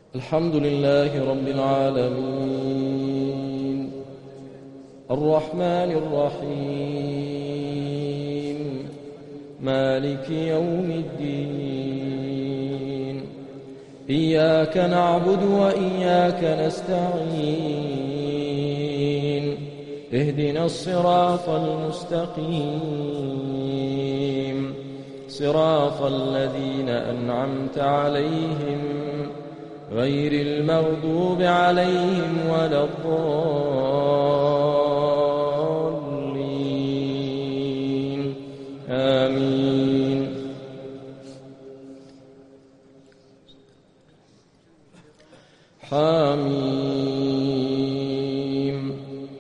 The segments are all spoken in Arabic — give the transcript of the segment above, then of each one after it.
الحمد لله رب العالمين الرحمن الرحيم مالك يوم الدين إياك نعبد وإياك نستعين اهدنا الصراط المستقيم صراط الذين أنعمت عليهم غير المغضوب عليهم ولا الضالين آمين. حاميم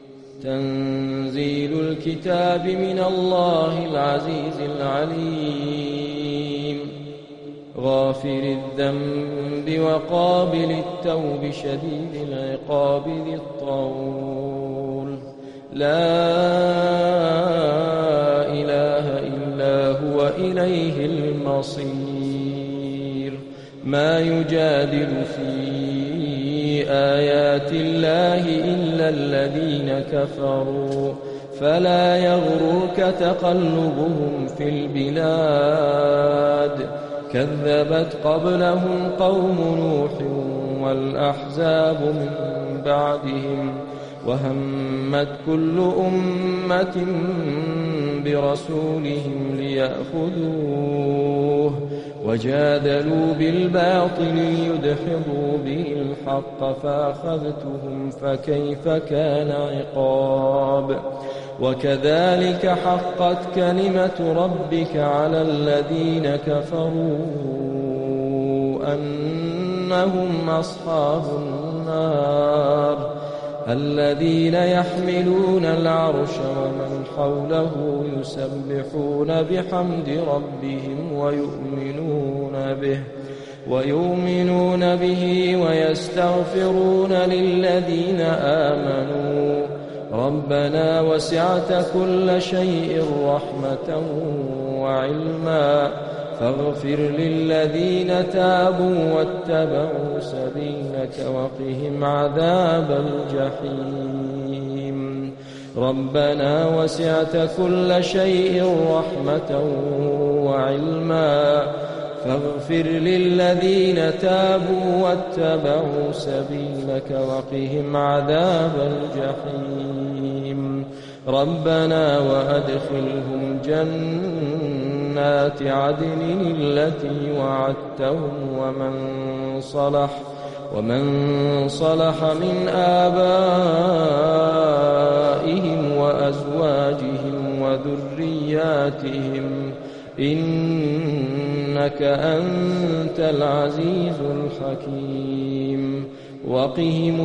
تنزيل الكتاب من الله العزيز العليم غافر الذنب وقابل التوب شديد العقاب ذي الطول لا إله إلا هو إليه المصير. ما يجادل في آيات الله إلا الذين كفروا فلا يغررك تقلبهم في البلاد كذبت قبلهم قوم نوح والأحزاب من بعدهم وهمت كل أمة برسولهم ليأخذوه وجادلوا بالباطل ليدحضوا به الحق فأخذتهم فكيف كان عقاب. وكذلك حقت كلمة ربك على الذين كفروا أنهم أصحاب النار الذين يحملون العرش ومن حوله يسبحون بحمد ربهم ويؤمنون به ويستغفرون للذين آمنوا ربنا وسعت كل شيء رحمة وعلما فاغفر للذين تابوا واتبعوا سبيلك وقهم عذاب الجحيم. ربنا وسعت كل شيء رحمة وعلما فاغفر للذين تابوا واتبعوا سبيلك وقهم عذاب الجحيم. ربنا وأدخلهم جنات عدن التي وعدتهم ومن صلح من آبائهم وأزواجهم وذرياتهم إنك أنت العزيز الحكيم. وقهم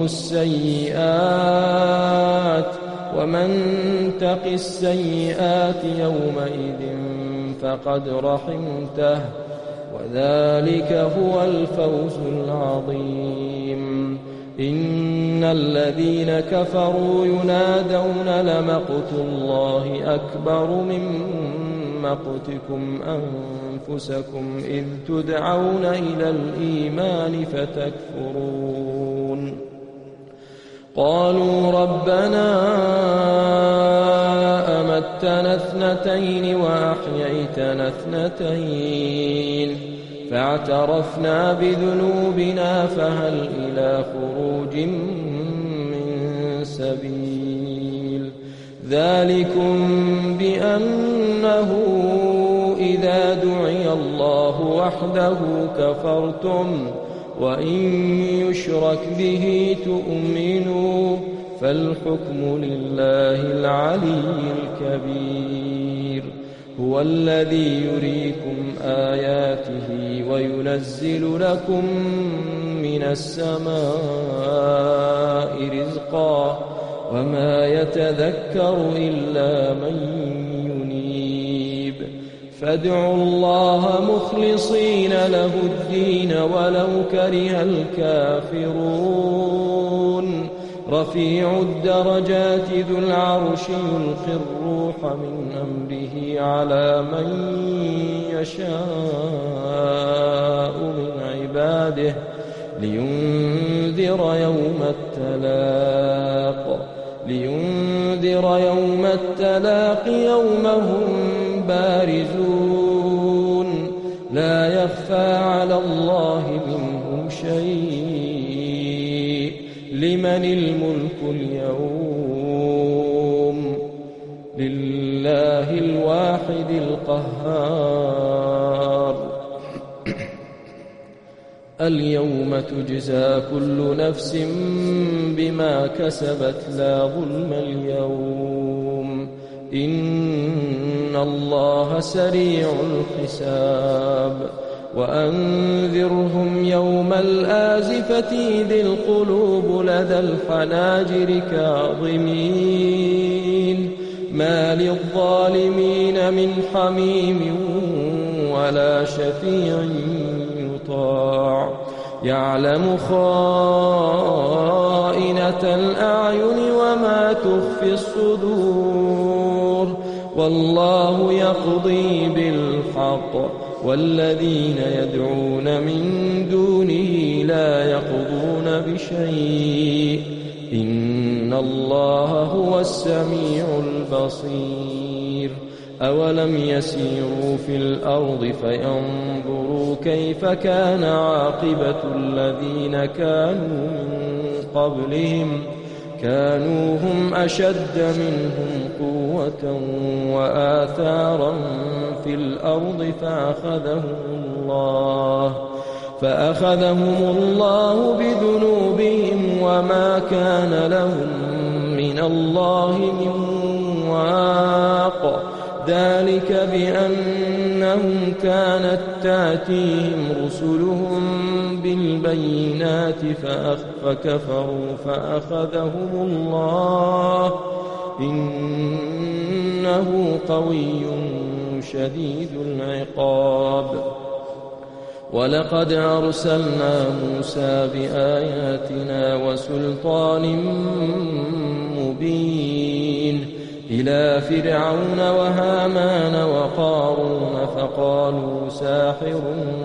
السيئات ومن تق السيئات يومئذ فقد رحمته وذلك هو الفوز العظيم. إن الذين كفروا ينادون لمقت الله أكبر من مقتكم أنفسكم إذ تدعون إلى الإيمان فتكفرون. قالوا ربنا أمتنا اثنتين وأحييتنا اثنتين فاعترفنا بذنوبنا فهل إلى خروج من سبيل. ذلكم بأنه إذا دعي الله وحده كفرتم وإن يشرك به تؤمنوا فالحكم لله العلي الكبير. هو الذي يريكم آياته وينزل لكم من السماء رزقا وما يتذكر إلا من ينيب. فادعوا الله مخلصين له الدين ولو كره الكافرون. رفيع الدرجات ذو العرش يلقي الروح من أمره على من يشاء من عباده لينذر لينذر يوم التلاق يوم هم بارزون لا يخفى على الله منهم شيء لمن الملك اليوم لله الواحد القهار اليوم تجزى كل نفس بما كسبت لا ظلم اليوم إن الله سريع الحساب وأنذرهم يوم الآزفة إذ القلوب لدى الحناجر كاظمين ما للظالمين من حميم ولا شفيع يطاع يعلم خائنة الأعين وما تخفي الصدور والله يقضي بالحق والذين يدعون من دونه لا يقضون بشيء إن الله هو السميع البصير أولم يسيروا في الأرض فينظروا كيف كان عاقبة الذين كانوا من قبلهم كانوا هم أشد منهم قوة وآثارا في الأرض فأخذهم الله بذنوبهم وما كان لهم من الله من واق ذلك بأنهم كانت تأتيهم رسلهم بالبينات فكفروا فأخذهم الله إنه قوي شديد العقاب ولقد أرسلنا موسى بآياتنا وسلطان مبين إلى فرعون وهامان وقارون فقالوا ساحر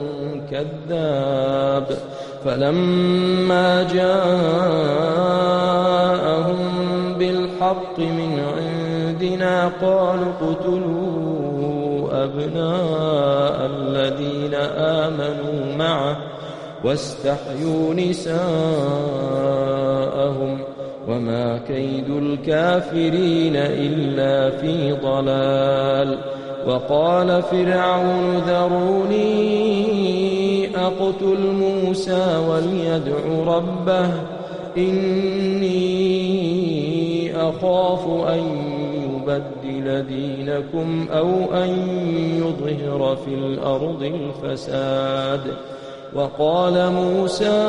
كذاب فلما جاءهم بالحق من عندنا قالوا اقتلوا أبناء الذين آمنوا معه واستحيوا نساءهم وما كيد الكافرين إلا في ضلال وقال فرعون ذروني أقتل موسى وليدع ربه إني أخاف أن يبدل دينكم أو أن يظهر في الأرض الفساد وقال موسى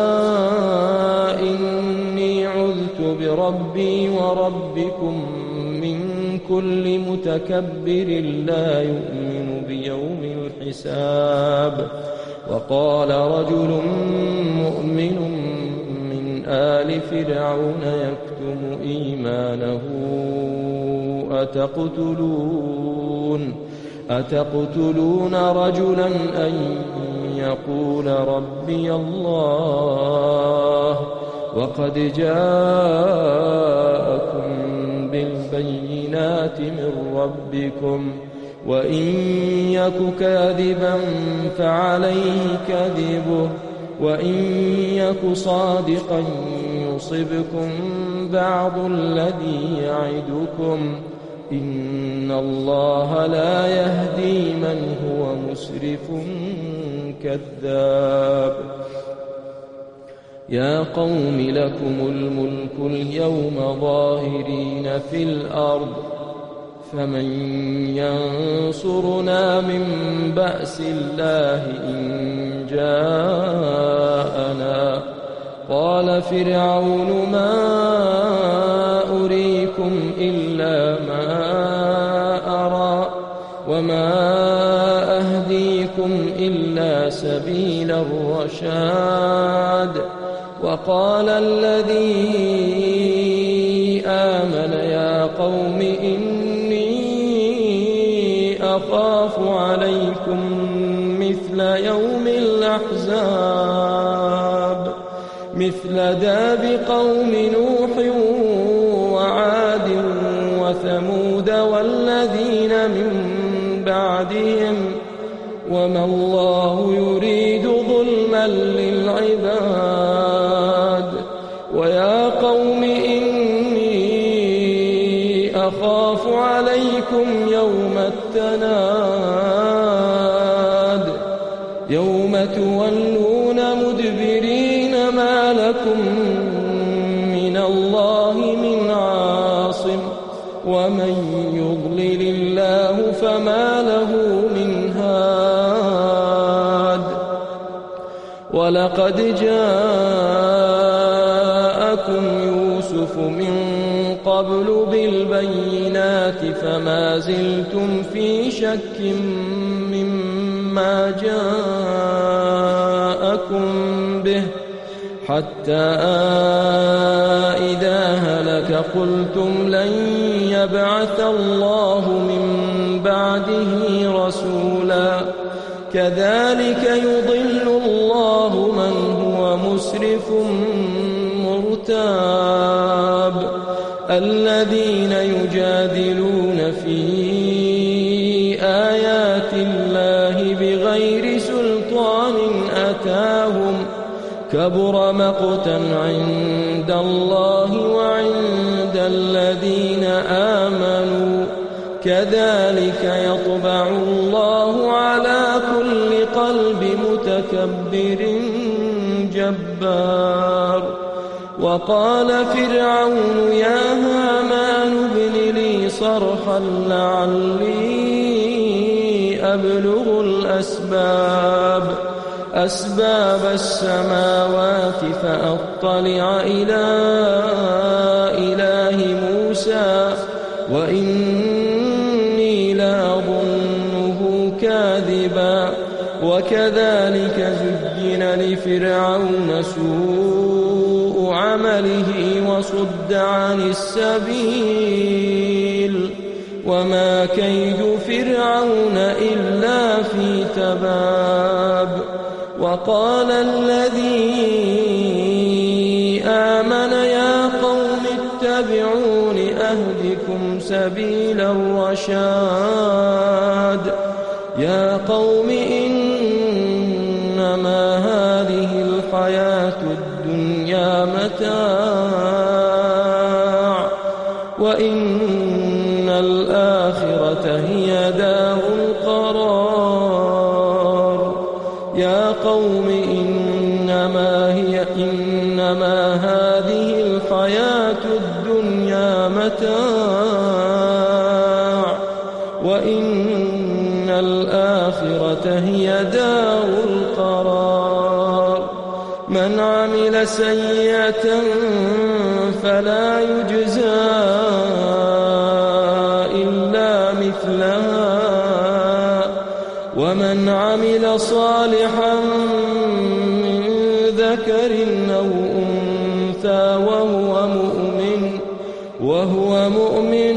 إني عذت بربي وربكم من كل متكبر لا يؤمن بيوم الحساب وقال رجل مؤمن من آل فرعون يكتم إيمانه أتقتلون رجلا أن يقول ربي الله وقد جاءكم بالبينات من ربكم وإن يك كاذبا فعليه كذبه وإن يك صادقا يصبكم بعض الذي يعدكم إن الله لا يهدي من هو مسرف كذاب يا قوم لكم الملك اليوم ظاهرين في الأرض فمن ينصرنا من بأس الله إن جاءنا قال فرعون ما أريكم إلا ما أرى وما أهديكم إلا سبيل الرشاد وقال الذي آمن يا قوم إني أخاف عليكم مثل مثل داب قوم نوح وعاد وثمود والذين من بعدهم وما الله يريد ظلما للعباد ويا قوم إني أخاف عليكم يوم التناد يوم تولون مدبرين ما لكم من الله من عاصم ومن يضلل الله فما له من هاد ولقد جاءكم يوسف من قبل بالبينات فما زلتم في شك مما جاءكم به حتى إذا هلك قلتم لن يبعث الله من بعده رسولا كذلك يضل الله من هو مسرف مرتاب الذين يجادلون في آيات الله بغير سلطان أتاهم كبر مقتا عند الله وعند الذين آمنوا كذلك يطبع الله على كل قلب متكبر جبار وقال فرعون يا هامان ابن لي صرحا لعلي أبلغ أسباب السماوات فأطلع إلى إله موسى وإني لأظنه كاذبا وكذلك زين لفرعون سوء عمله وصد عن السبيل وما كيد فرعون إلا في تباب وقال الذي آمن يا قوم اتبعون أهدكم سبيل الرشاد يا قوم إنما هذه الحياة الدنيا متاع وإن الآخرة هي دار القرار يا قوم إنما هذه الحياة الدنيا متاع وإن الآخرة هي دار القرار من عمل سيئة فلا يجزى إلا مثلها ومن عمل صالحا من ذكر أو أنثى وهو مؤمن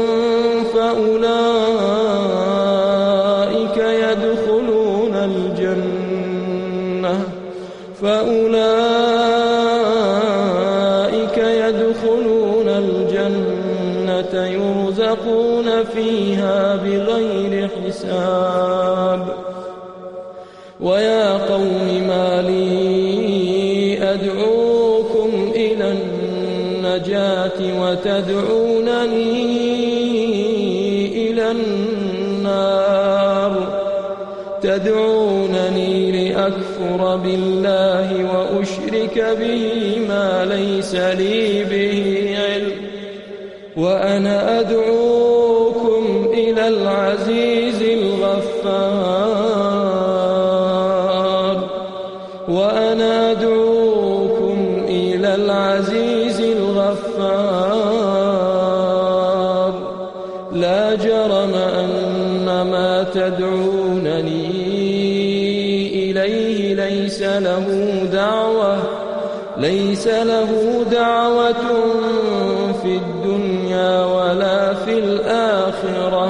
فأولئك يدخلون الجنة يرزقون فيها بغير حساب ويا قوم ما لي أدعوكم إلى النجاة وتدعونني إلى النار تدعونني لأكفر بالله وأشرك به ما ليس لي به علم وأنا أدعوكم إلى العزيز الغفار لا جرم أن ما تدعونني إليه ليس له دعوة في الدنيا ولا في الآخرة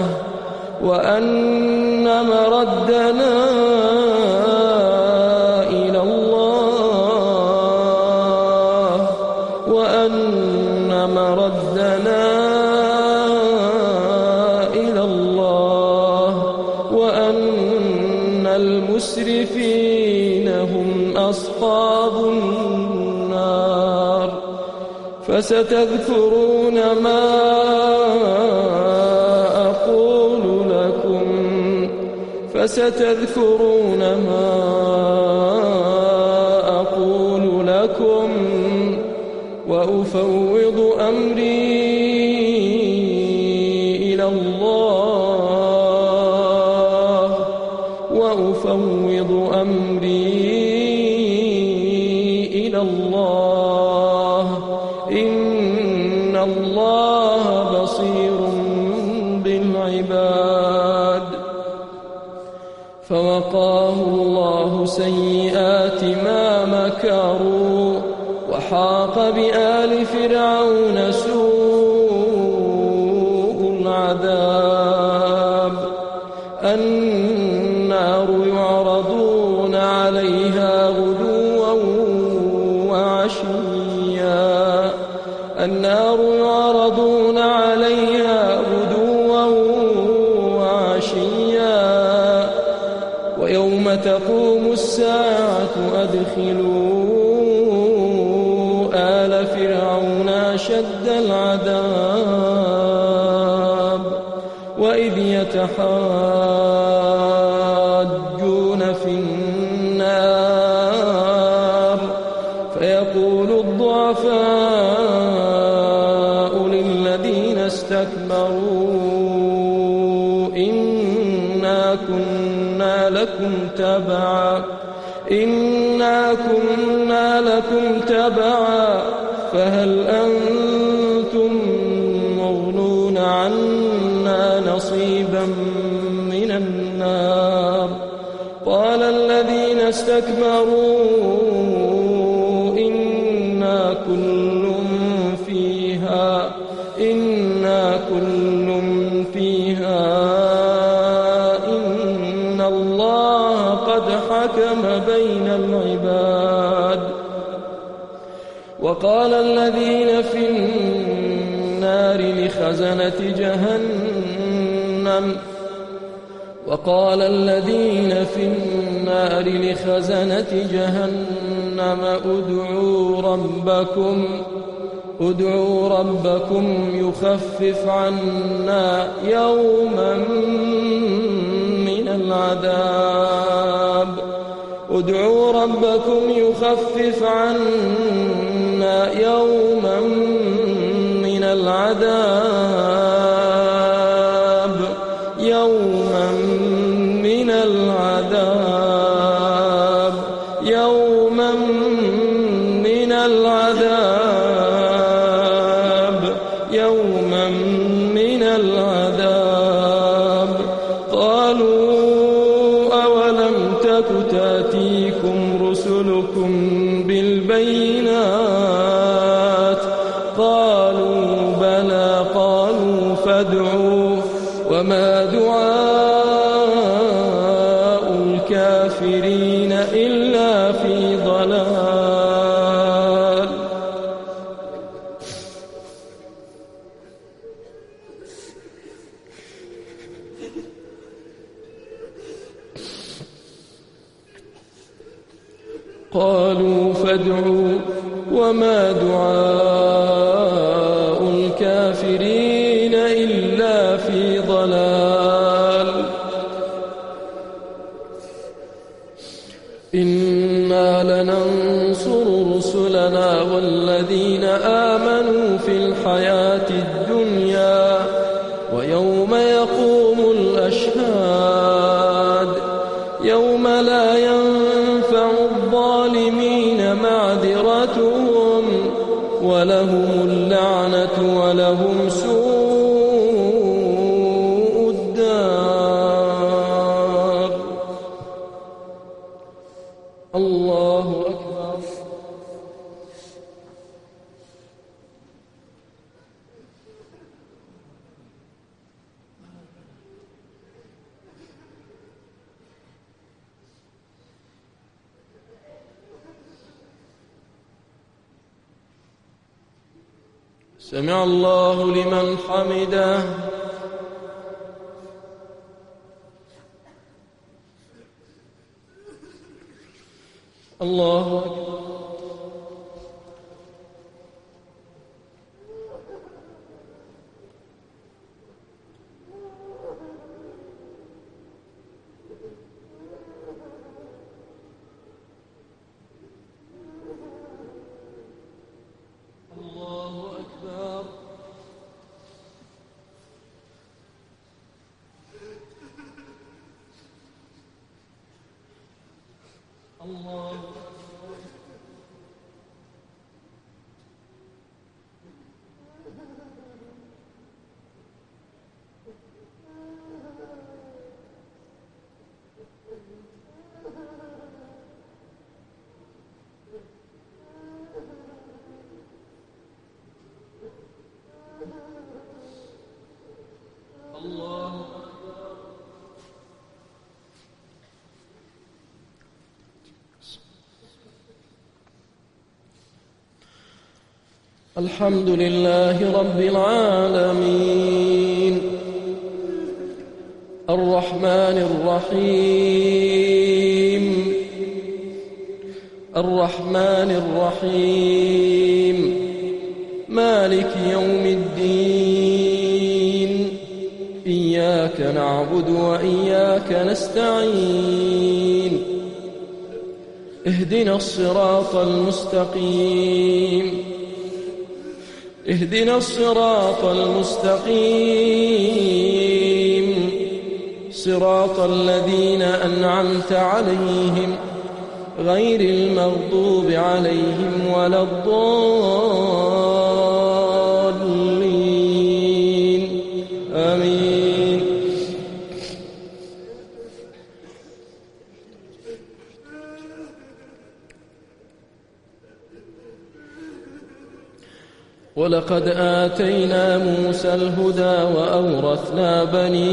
وأن مردنا إلى الله والمسرفين هم أصحاب النار فستذكرون ما أقول لكم وأفوض أمري إلى الله إن الله بصير بالعباد. فوقاه الله سيئات ما مكروا وحاق بآل فرعون سوء العذاب. النار يعرضون عليها غدوا وعشيا ويوم تقوم الساعة أدخلوا آل فرعون أشد العذاب. وإذ يتحاجون في النار فيقول الضعفاء للذين استكبروا إنا كنا لكم تبعا فهل أنتم مغنون عنا نصيبا من النار؟ قال الذين استكبروا إنا كل فيها إن الله قد حكم بين العباد. وقال الذين في النار لخزنة جهنم ادعوا ربكم يخفف عنا يوما من العذاب. قالوا أولم تك تأتيكم رسلكم بالبينات؟ قالوا بلى. قالوا فادعوا وما دعاء الكافرين إلا في ضلال. قالوا فادعوا وما دعاء الكافرين إلا في ضلال. إنا لننصر رسلنا والذين آمنوا في الحياة الدنيا ويوم يقوم الأشهاد. يوم لا ينفع الظالمين معذرتهم ولهم اللعنة ولهم سوء الدار. الله أكبر. سمع الله لمن حمده. الله أكبر. الحمد لله رب العالمين الرحمن الرحيم مالك يوم الدين إياك نعبد وإياك نستعين اهدنا الصراط المستقيم صراط الذين أنعمت عليهم غير المغضوب عليهم ولا الضالين آمين. ولقد آتينا موسى الهدى وأورثنا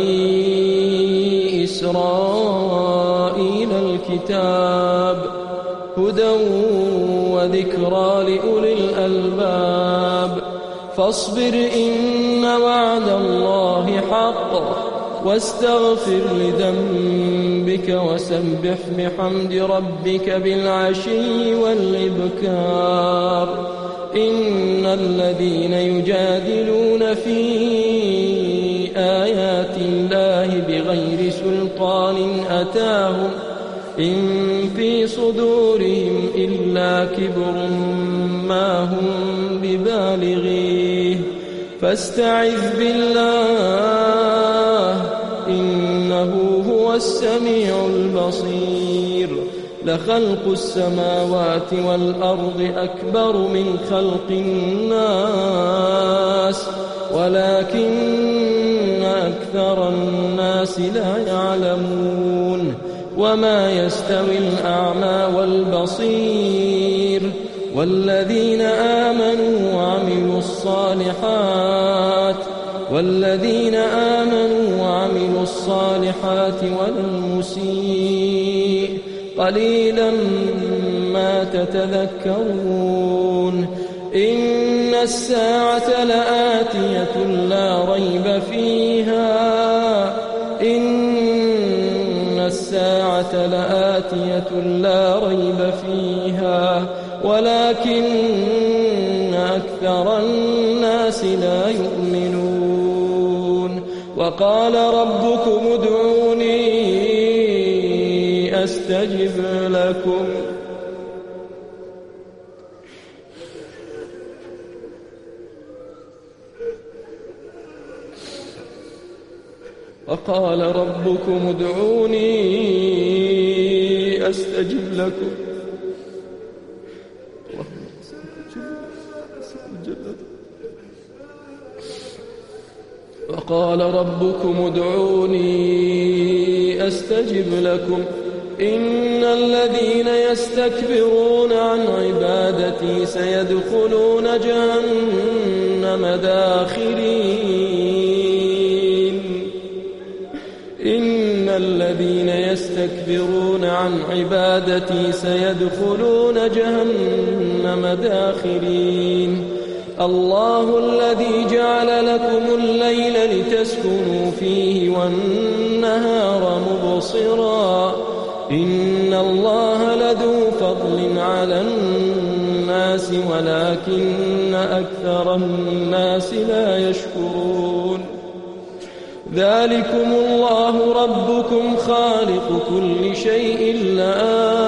بني إسرائيل الكتاب هدى وذكرى لأولي الألباب فاصبر إن وعد الله حق واستغفر لذنبك وسبح بحمد ربك بالعشي والإبكار إن الذين يجادلون في آيات الله بغير سلطان أتاهم إن في صدورهم إلا كبر ما هم ببالغيه فاستعذ بالله إنه هو السميع البصير لخلق السماوات والأرض أكبر من خلق الناس ولكن أكثر الناس لا يعلمون وما يستوي الأعمى والبصير والذين آمنوا وعملوا الصالحات والمسيء قليلا ما تتذكرون إن الساعة لآتية لا ريب فيها ولكن أكثر الناس لا يؤمنون وقال ربكم ادعوني أستجب لكم وقال ربكم ادعوني أستجب لكم وقال ربكم ادعوني أستجب لكم إن الذين يستكبرون عن عبادتي سيدخلون جهنم داخرين إن الذين يستكبرون عن عبادتي سيدخلون جهنم داخرين الله الذي جعل لكم الليل لتسكنوا فيه والنهار مبصرا إن الله لذو فضل على الناس ولكن أكثر الناس لا يشكرون ذلكم الله ربكم خالق كل شيء لا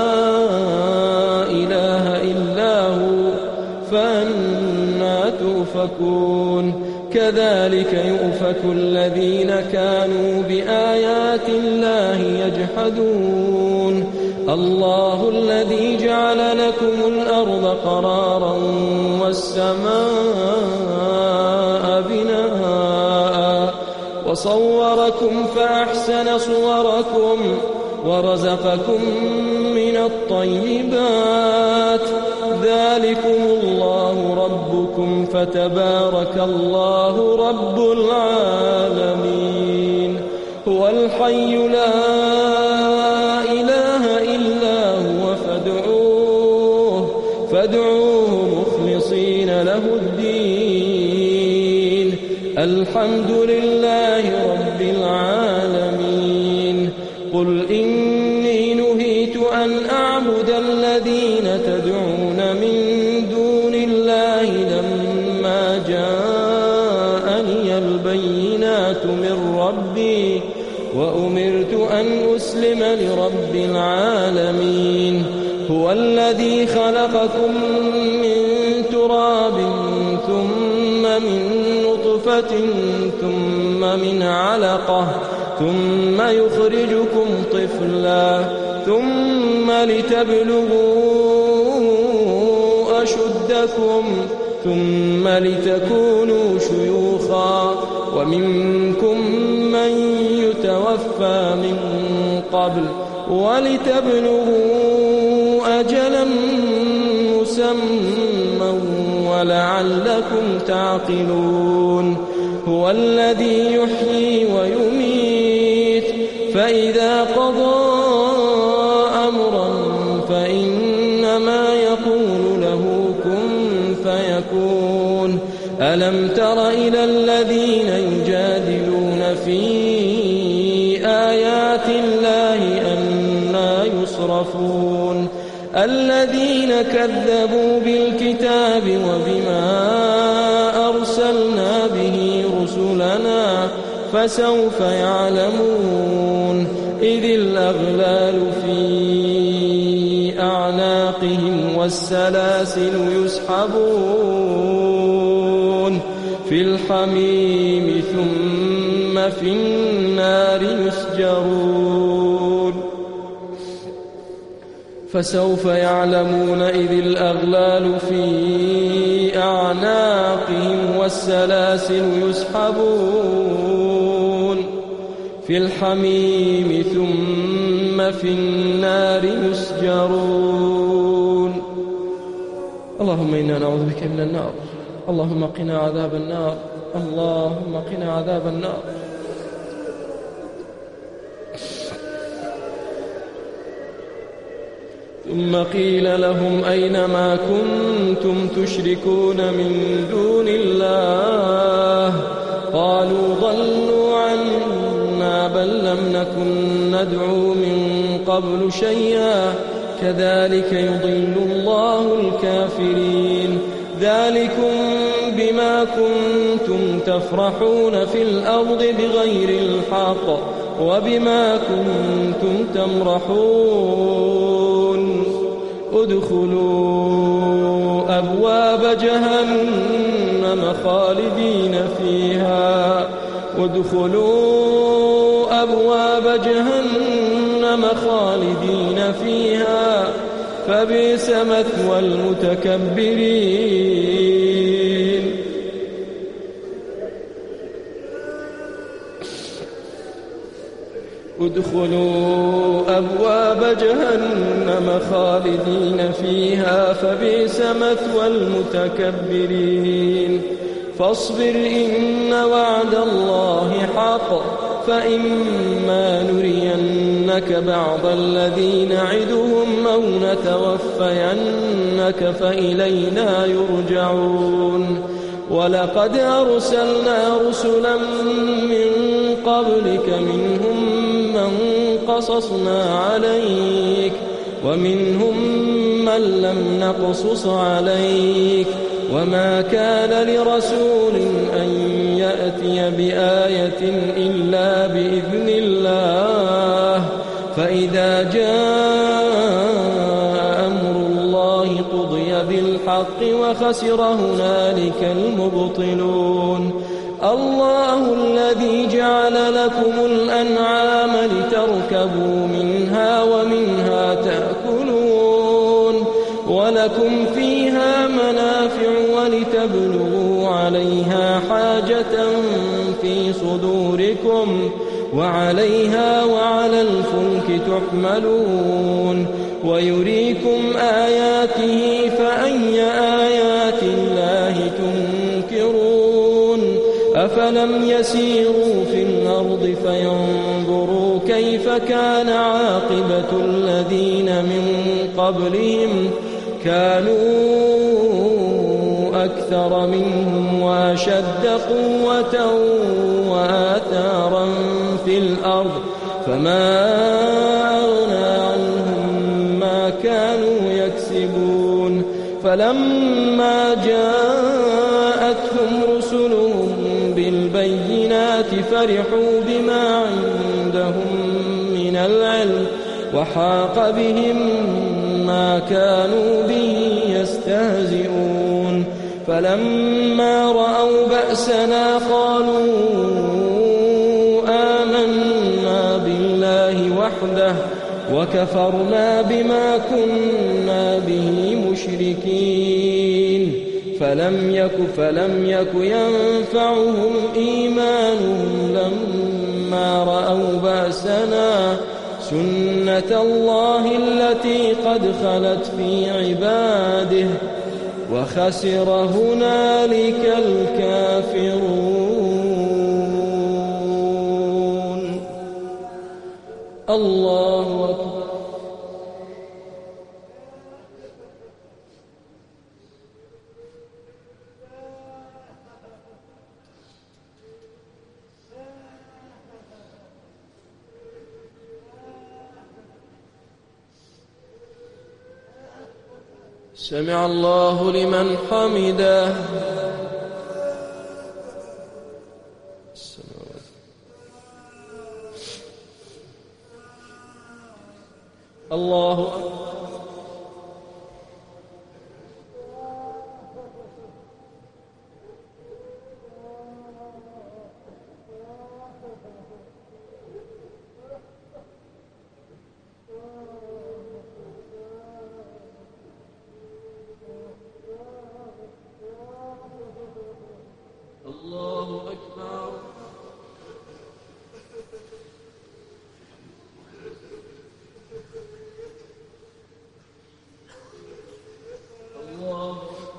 إله إلا هو فأنى تؤفكون كذلك يؤفك الذين كانوا بآيات الله يجحدون الله الذي جعل لكم الأرض قرارا والسماء بناء وصوركم فأحسن صوركم ورزقكم من الطيبات ذلكم الله ربكم فتبارك الله رب العالمين هو الحي لا إله إلا هو فادعوه مخلصين له الدين الحمد لله رب العالمين قل إني نهيت أن أعبد الذين تدعون من دون الله لما جاءني البينات من ربي وأمرت أن أسلم لرب العالمين هو الذي خلقكم من تراب ثم من نطفة ثم من علقة ثم يخرجكم طفلا ثم لتبلغوا أشدكم ثم لتكونوا شيوخا ومنكم من يتوفى من قبل ولتبلغوا أجلا مسمى ولعلكم تعقلون هو الذي يحيي ويميت فإذا قضى أمرا فإنما يقول له كن فيكون ألم تر إلى الذين يجادلون في آيات الله أنى يصرفون الذين كذبوا بالكتاب وبما أرسلنا به رسلنا فسوف يعلمون إذ الأغلال في أعناقهم والسلاسل يسحبون في الحميم ثم في النار يسجرون فسوف يعلمون إذ الأغلال في أعناقهم والسلاسل يسحبون في الحميم ثم في النار يسجرون اللهم إنا نعوذ بك من النار اللهم قنا عذاب النار اللهم قنا عذاب النار ثم قيل لهم أين ما كنتم تشركون من دون الله قالوا ضلوا عنا بل لم نكن ندعو من قبل شيئا كذلك يضل الله الكافرين ذلكم بما كنتم تفرحون في الأرض بغير الحق وبما كنتم تمرحون ادخلوا أبواب جهنم خالدين فيها ادخلوا أبواب جهنم خالدين فيها فبئس مثوى المتكبرين ادخلوا أبواب جهنم خالدين فيها فبئس مثوى المتكبرين فاصبر إن وعد الله حق فإما نرينك بعض الذي نعدهم أو نتوفينك فإلينا يرجعون ولقد أرسلنا رسلا من قبلك منهم من قصصنا عليك ومنهم من لم نقصص عليك وما كان لرسول أن يأتي بآية إلا بإذن الله فإذا جاء أمر الله قضي بالحق وخسر هنالك المبطلون الله الذي جعل لكم الأنعام لتركبوا منها ومنها تأكلون ولكم فيها منافع ولتبلغوا عليها حاجة في صدوركم وعليها وعلى الفلك تحملون ويريكم آياته فأي آيات الله تنكرون أفلم يسيروا في الأرض فينظروا كيف كان عاقبة الذين من قبلهم كانوا أكثر منهم وأشد قوة وآثارا في الأرض فما أغنى عنهم ما كانوا يكسبون فلما جاءتهم رسلهم بالبينات فرحوا بما عندهم من العلم وحاق بهم ما كانوا به يستهزئون فلما رأوا بأسنا قالوا آمنا بالله وحده وكفرنا بما كنا به مشركين فلم يك ينفعهم إيمانهم لما رأوا بأسنا سنة الله التي قد خلت في عباده وخسر هنالك الكافرون الله أكبر سمع الله لمن حمده الله أكبر الله أكبر الله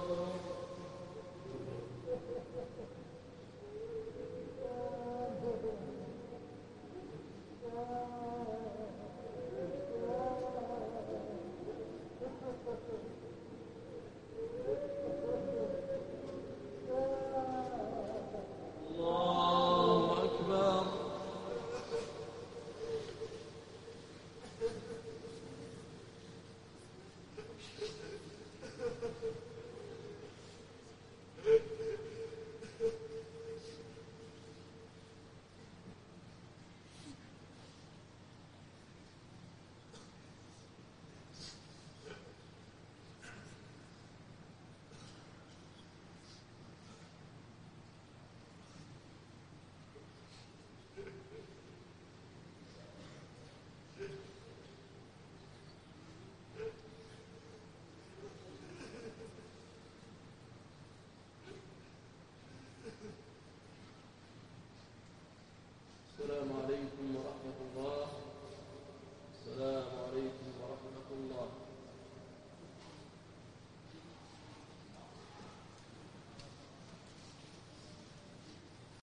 أكبر السلام عليكم ورحمة الله. السلام عليكم ورحمة الله.